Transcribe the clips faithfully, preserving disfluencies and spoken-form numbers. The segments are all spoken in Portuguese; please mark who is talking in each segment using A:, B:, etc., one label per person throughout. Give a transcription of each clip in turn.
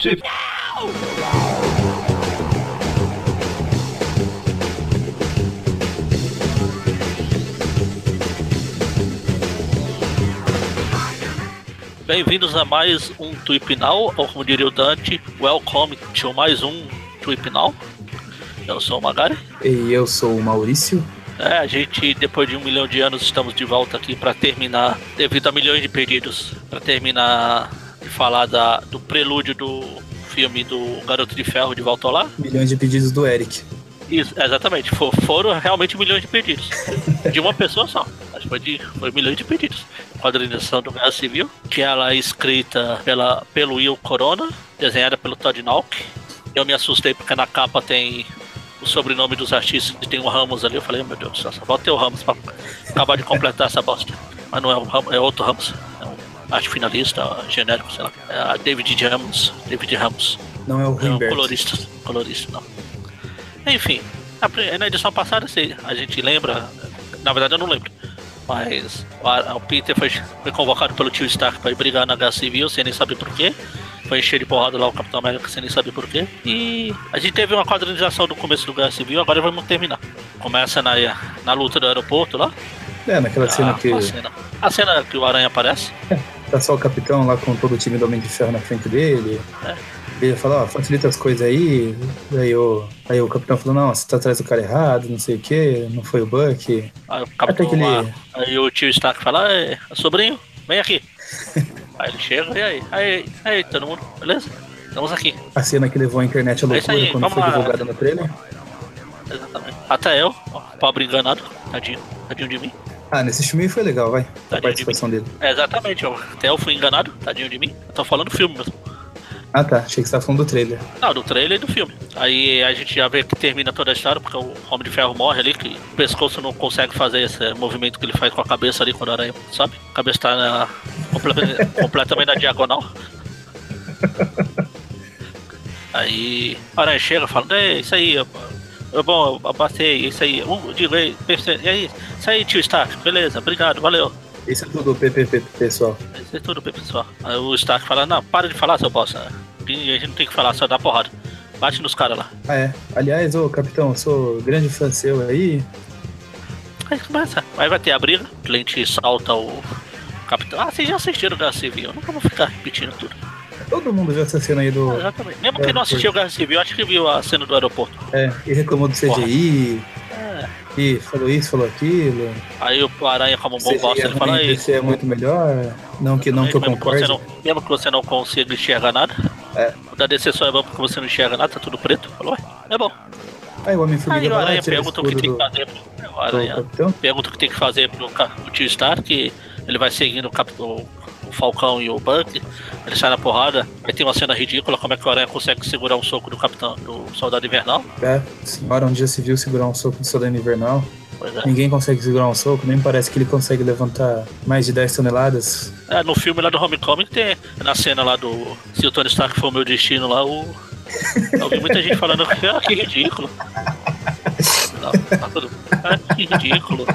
A: Apocalipse.
B: Bem-vindos a mais um Tweep Now, ou como diria o Dante, welcome to mais um Tweep Now. Eu sou o Magari.
C: E eu sou o Maurício.
B: É, a gente, depois de um milhão de anos, estamos de volta aqui para terminar, devido a milhões de pedidos, para terminar de falar da, do prelúdio do filme do Garoto de Ferro de Volta ao Lar.
C: Milhões de pedidos do Eric.
B: Isso, exatamente, For, foram realmente milhões de pedidos. De uma pessoa só, mas foi, de, foi milhões de pedidos. Quadrinização do Guerra Civil, que ela é escrita pela, pelo Will Corona, desenhada pelo Todd Nauck. Eu me assustei porque na capa tem o sobrenome dos artistas e tem um Ramos ali. Eu falei, meu Deus do céu, só bota o Ramos pra acabar de completar essa bosta. Mas não é um Ramos, é outro Ramos. É um arte finalista, genérico, sei lá. É a David Ramos. David Ramos.
C: Não é o
B: É um
C: Humberto.
B: colorista, colorista, não. Enfim, na edição passada a gente lembra, na verdade eu não lembro, mas o Peter foi, foi convocado pelo tio Stark para ir brigar na Guerra Civil, sem nem saber porquê. Foi encher de porrada lá o Capitão América sem nem saber porquê. E a gente teve uma quadrinização do começo do Guerra Civil, agora vamos terminar. Começa na, na luta do aeroporto lá.
C: É, naquela cena
B: a,
C: que...
B: A cena, a cena que o Aranha aparece.
C: É, tá só o Capitão lá com todo o time do Homem de Ferro na frente dele.
B: É.
C: Ele fala, ó, facilita as coisas aí. Aí o, aí o Capitão falou, não, você tá atrás do cara errado, não sei o que, não foi o Bucky.
B: Aí o Capitão
C: Até que
B: lá,
C: ele...
B: aí o tio Stark fala, é, sobrinho, vem aqui. Aí ele chega, e aí? Aí, aí, todo mundo, beleza? Estamos aqui.
C: A cena que levou a internet à
B: É isso
C: loucura
B: aí,
C: quando
B: vamos
C: foi
B: lá.
C: divulgada no trailer.
B: Exatamente. Até eu, ó, pobre enganado, tadinho, tadinho de mim.
C: Ah, nesse filme foi legal, vai. A
B: Tadinho
C: participação
B: de
C: dele.
B: É, exatamente, ó, até eu fui enganado, tadinho de mim. Eu tô falando do filme mesmo.
C: Ah tá, achei que você tava falando do trailer.
B: Não, do trailer e do filme. Aí a gente já vê que termina toda a história, porque o Homem de Ferro morre ali, que o pescoço não consegue fazer esse movimento que ele faz com a cabeça ali quando a aranha, sabe? A cabeça tá na, completamente, completamente na diagonal. Aí a aranha chega falando, é isso aí, eu, eu, bom, eu passei, isso aí, um, digo, aí, e aí, isso aí, tio Stark, beleza, obrigado, valeu.
C: Isso é tudo P P P, pessoal.
B: Isso é tudo, pessoal. Aí o Stark fala, não, para de falar, seu bosta. A gente não tem que falar, só dá porrada. Bate nos caras lá.
C: Ah, é. Aliás, ô Capitão, eu sou grande fã seu aí.
B: Aí começa. Aí vai ter a briga. O cliente salta o Capitão. Ah, vocês já assistiram o Guerra Civil? Eu nunca vou ficar repetindo tudo.
C: Todo mundo viu essa cena aí do...
B: Ah, exatamente. Mesmo quem não assistiu o Guerra Civil, acho que viu a cena do aeroporto.
C: É, e reclamou do C G I.
B: É.
C: E falou isso, falou aquilo.
B: Aí o Aranha, como um bom bosta, ele fala aí.
C: Você é muito melhor. Não que, não que eu
B: mesmo, que
C: concorde.
B: você não, mesmo que você não consiga enxergar nada.
C: É.
B: O da D C só é bom porque você não enxerga nada, tá tudo preto. Falou, ué, é bom.
C: Aí o Homem-Formiga
B: Aí o
C: vai lá,
B: Aranha
C: tira
B: pergunta o que
C: escudo
B: tem
C: do-
B: que fazer pro o
C: do
B: Aranha
C: Capitão.
B: pergunta o que tem que fazer pro ca- o tio Stark, que ele vai seguindo o, cap, o, o Falcão e o Bucky, ele sai na porrada, aí tem uma cena ridícula, como é que o Aranha consegue segurar um soco do Capitão, do Soldado Invernal.
C: É, senhora, onde já se viu segurar um soco do Soldado Invernal.
B: Pois é.
C: Ninguém consegue segurar um soco, nem parece que ele consegue levantar mais de dez toneladas.
B: É, no filme lá do Homecoming tem, na cena lá do Se o Tony Stark for o meu destino lá, o... eu vi muita gente falando que ah, que ridículo. Não, tá tudo... ah, que ridículo.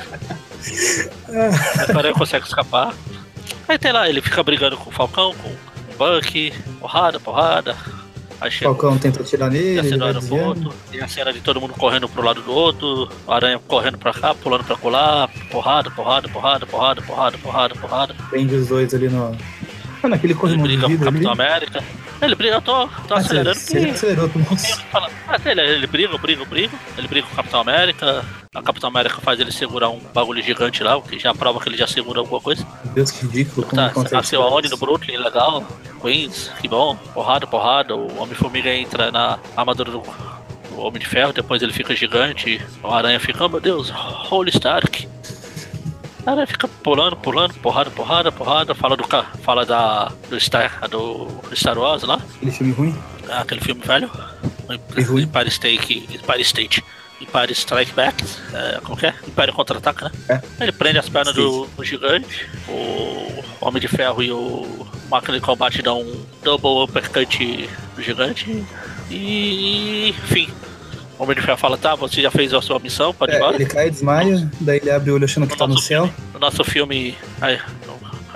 B: Aí o Aranha consegue escapar. Aí tem lá, ele fica brigando com o Falcão, com o Bucky, porrada, porrada. Aí
C: O
B: chega
C: Falcão tenta atirar
B: tem
C: nele,
B: a
C: ele
B: cena do
C: vai
B: aeroporto,
C: desviando.
B: tem a cena de todo mundo correndo pro lado do outro, o Aranha correndo pra cá, pulando pra colar, porrada, porrada, porrada, porrada, porrada, porrada, porrada.
C: Prende os dois ali no... Ah, naquele
B: Ele
C: corrimão de
B: briga com o
C: vidro ali.
B: Capitão América. Ele briga, eu tô, tô
C: Ah,
B: acelerando
C: você, você
B: porque...
C: acelerou, nossa.
B: Fala, ah, ele, ele briga, briga, briga. Ele briga com o Capitão América. A Capitão América faz ele segurar um bagulho gigante lá, o que já prova que ele já segura alguma coisa.
C: Meu Deus, que ridículo. Como
B: Tá,
C: ele consegue
B: nasceu
C: segurar
B: aonde?
C: isso?
B: No Brooklyn, legal. Queens, que bom. Porrada, porrada. O Homem-Formiga entra na armadura do, do Homem de Ferro, depois ele fica gigante. O Aranha fica, oh meu Deus, Holy Stark. O Aranha fica pulando, pulando, porrada, porrada, porrada. Fala do ca- fala da do Star, do Star Wars lá.
C: Aquele filme ruim?
B: Ah, aquele filme velho.
C: E ruim.
B: Empire State, Empire State. Empire Strike Back, é, como que é? Império Contra-Ataca, né?
C: É.
B: Ele prende as pernas do, do gigante, o Homem de Ferro e o Máquina de Combate dão um double uppercut do gigante e, enfim, o Homem de Ferro fala, tá, você já fez a sua missão, pode ir
C: É,
B: embora.
C: ele cai, desmaia, daí ele abre o olho achando que tá no
B: nosso
C: céu.
B: filme, no nosso filme, aí,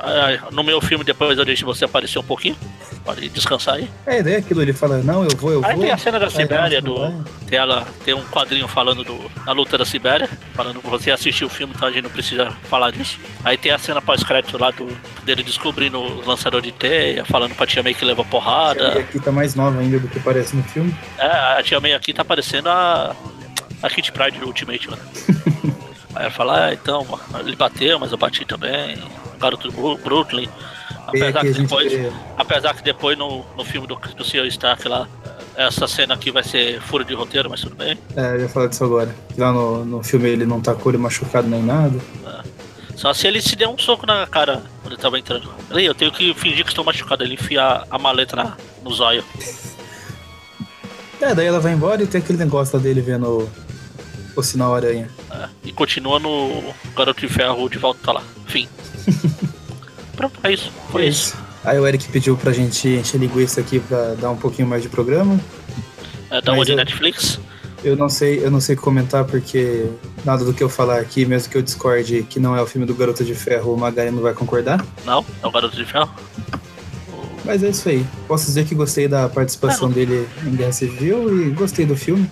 B: no meu filme depois eu deixo você aparecer um pouquinho. Pode descansar aí.
C: É, daí aquilo ele fala, não, eu vou, eu vou.
B: Aí tem a cena da Sibéria,
C: não,
B: do, tem, ela, tem um quadrinho falando do, da luta da Sibéria, falando que você assistiu o filme, então a gente não precisa falar disso. Aí tem a cena pós-crédito lá do, dele descobrindo o lançador de teia, falando pra Tia May que leva porrada.
C: A Tia May aqui tá mais nova ainda do que parece no filme.
B: É, a Tia May aqui tá parecendo a, a Kitty Pryde do Ultimate, mano. Aí ela fala, ah, então, ele bateu, mas eu bati também. O garoto do Brooklyn. Apesar que, depois, vê... apesar que depois no, no filme do, do senhor Stark lá, essa cena aqui vai ser furo de roteiro, mas tudo bem.
C: É, eu ia falar disso agora. Lá no, no filme ele não tá com ele machucado nem nada.
B: É. Só se ele se der um soco na cara quando ele tava entrando. Aí eu tenho que fingir que estou machucado, ele enfia a maleta na, no zóio.
C: É, daí ela vai embora e tem aquele negócio lá dele vendo o, o sinal aranha.
B: É, e continua no Garoto de Ferro de volta lá. Enfim. Pronto, é isso. Foi é isso. isso.
C: Aí o Eric pediu pra gente encher linguiça aqui pra dar um pouquinho mais de programa.
B: É, dá uma de eu, Netflix.
C: Eu não sei, eu não sei comentar porque nada do que eu falar aqui, mesmo que eu discorde que não é o filme do Garoto de Ferro, o Magari não vai concordar.
B: Não, é o Garoto de Ferro.
C: Mas é isso aí. Posso dizer que gostei da participação é, dele em Guerra Civil e gostei do filme.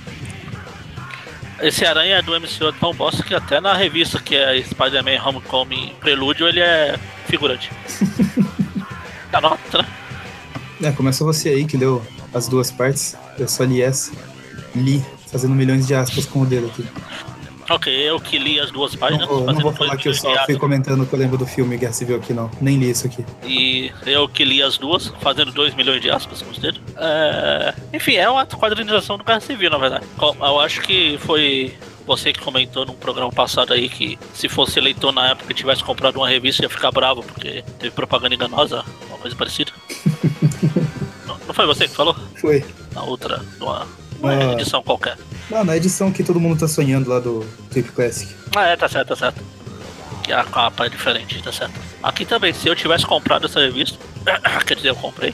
B: Esse Aranha é do M C U tão bosta que até na revista que é Spider-Man Homecoming Prelúdio ele é figurante. Tá nota, né?
C: É, começa você aí que leu as duas partes. Eu só li essa. Li, fazendo milhões de aspas com o dedo aqui.
B: Ok, eu que li as duas páginas.
C: Não vou, não vou falar que eu só fui comentando que eu lembro do filme Guerra Civil aqui, não. Nem li isso aqui.
B: E eu que li as duas, fazendo dois milhões de aspas com os dedos. É... Enfim, é uma quadrinização do Guerra Civil, na verdade. Eu acho que foi você que comentou num programa passado aí que se fosse leitor na época e tivesse comprado uma revista ia ficar bravo porque teve propaganda enganosa, uma coisa parecida. não, não foi você que falou?
C: Foi.
B: Na outra, numa, numa ah. edição qualquer.
C: Não, na edição que todo mundo tá sonhando lá do Trip Classic.
B: Ah, é, tá certo, tá certo. Que a capa é diferente, tá certo. Aqui também, se eu tivesse comprado essa revista, quer dizer, eu comprei.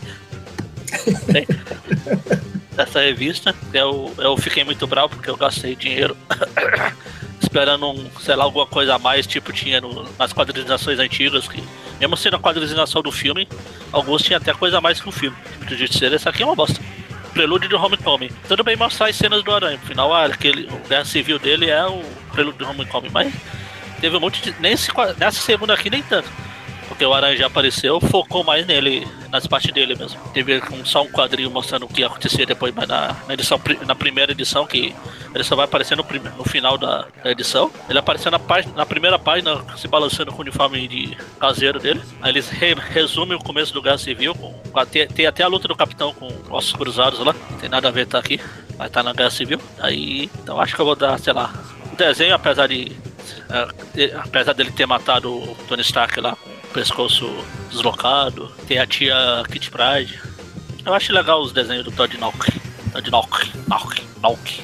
B: Essa revista, eu, eu fiquei muito bravo porque eu gastei dinheiro esperando um, sei lá, alguma coisa a mais, tipo tinha no, nas quadrinizações antigas, que mesmo sendo a quadrinização do filme, alguns tinham até coisa a mais que o filme. Tipo, de ser, essa aqui é uma bosta. Prelúdio de Homecoming. Tudo bem mostrar as cenas do Aranha, afinal aquele, o Guerra Civil dele é o Prelúdio de Homecoming, mas teve um monte de... Nesse, nessa segunda aqui nem tanto, porque o Aranha já apareceu, focou mais nele, nas partes dele mesmo. Teve um, só um quadrinho mostrando o que ia acontecer depois, mas na, na, edição, na primeira edição, que ele só vai aparecer no, no final da, da edição. Ele apareceu na, página, na primeira página, se balançando com o uniforme de caseiro dele. Aí eles re, resumem o começo do Guerra Civil, com, com, tem, tem até a luta do Capitão com ossos cruzados lá, não tem nada a ver, tá aqui, mas tá na Guerra Civil. Aí, então acho que eu vou dar, sei lá, o desenho, apesar de... É, apesar dele ter matado o Tony Stark lá com o pescoço deslocado, tem a tia Kitty Pryde. Eu acho legal os desenhos do Todd Nauck. Todd Nauck, Nauck, Nauck.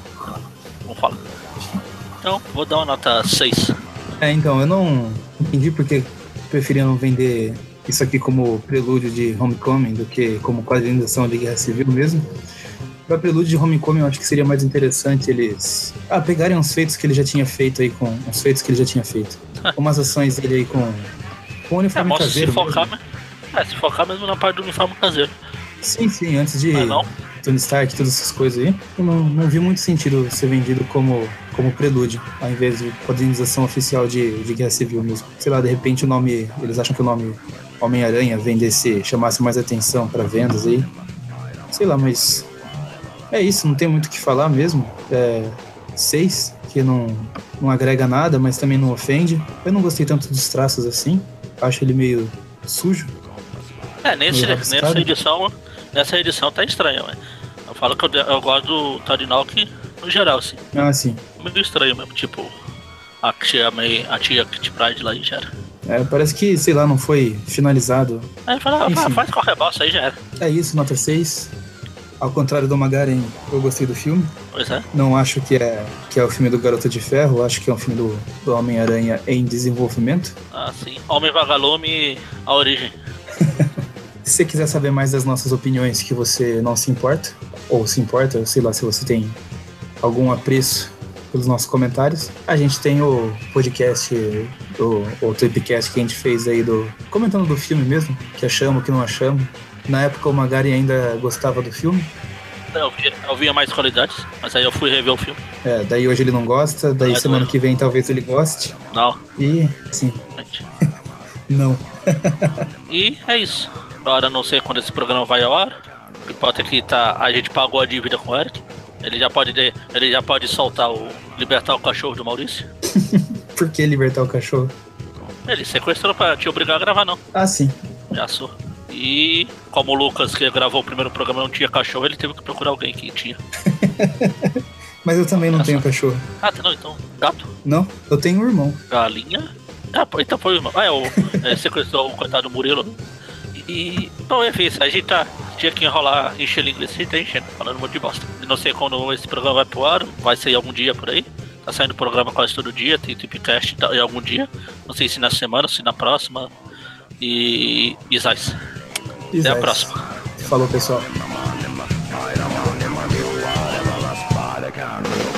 B: Vamos falar. Então, vou dar uma nota seis.
C: É, então, eu não entendi porque preferiam vender isso aqui como prelúdio de Homecoming do que como quadrinização de Guerra Civil mesmo. Pra prelúdio de Homecoming eu acho que seria mais interessante eles ah, pegarem uns feitos que ele já tinha feito aí com uns feitos que ele já tinha feito. Umas ações dele aí com, com o uniforme é, caseiro.
B: Se focar, mesmo. É, se focar mesmo na parte do uniforme caseiro.
C: Sim, sim, antes de
B: ah,
C: Tony Stark, todas essas coisas aí, eu não, não vi muito sentido ser vendido como, como prelúdio, ao invés de quadrinização oficial de, de Guerra Civil mesmo. Sei lá, de repente o nome, eles acham que o nome Homem-Aranha vendesse, chamasse mais atenção pra vendas aí. Sei lá, mas é isso, não tem muito o que falar mesmo. É seis, que não, não agrega nada, mas também não ofende. Eu não gostei tanto dos traços assim, acho ele meio sujo.
B: É, nesse, nessa edição, nessa edição tá estranho, né? Eu falo que eu, eu gosto do Todd Nauck no geral, assim.
C: Ah, sim.
B: Meio estranho mesmo, tipo, a tia, a tia Kitty Pryde lá e já era.
C: É, parece que, sei lá, não foi finalizado.
B: Aí fala, ah, faz qualquer bosta aí já era.
C: É isso, nota seis. Ao contrário do Magaren, eu gostei do filme.
B: Pois é.
C: Não acho que é, que é o filme do Garoto de Ferro, acho que é um filme do, do Homem-Aranha em desenvolvimento.
B: Ah, sim. Homem Vagalume, a origem.
C: Se você quiser saber mais das nossas opiniões que você não se importa, ou se importa, sei lá, se você tem algum apreço pelos nossos comentários, a gente tem o podcast do o Tripcast que a gente fez aí, do comentando do filme mesmo, que achamos, que não achamos. Na época o Magari ainda gostava do filme.
B: Eu via, eu via mais qualidades, mas aí eu fui rever o filme.
C: É, daí hoje ele não gosta, daí
B: É
C: semana
B: doido.
C: que vem talvez ele goste.
B: Não.
C: E, sim, não.
B: E é isso. Agora não sei quando esse programa vai ao ar. O que pode ter que tá, a gente pagou a dívida com o Eric. Ele já pode, ele já pode soltar o libertar o cachorro do Maurício.
C: Por que libertar o cachorro?
B: Ele sequestrou pra te obrigar a gravar, não.
C: Ah, sim.
B: Já sou. E como o Lucas, que gravou o primeiro programa, não tinha cachorro, ele teve que procurar alguém que tinha.
C: Mas eu também não tenho cachorro.
B: Ah, não, então, gato?
C: Não, eu tenho um irmão.
B: Galinha? Ah, pô, então foi o irmão. Ah, é o é, sequestrou o coitado Murilo. E, bom, enfim, a gente tá, tinha que enrolar, encher linguiça, a gente tá enchendo, falando um monte de bosta. Eu não sei quando esse programa vai pro ar, vai sair algum dia por aí. Tá saindo programa quase todo dia, tem Tripcast em algum dia. Não sei se na semana, se na próxima. E. E Zais. Até a próxima.
C: Falou, pessoal.
A: I don't know.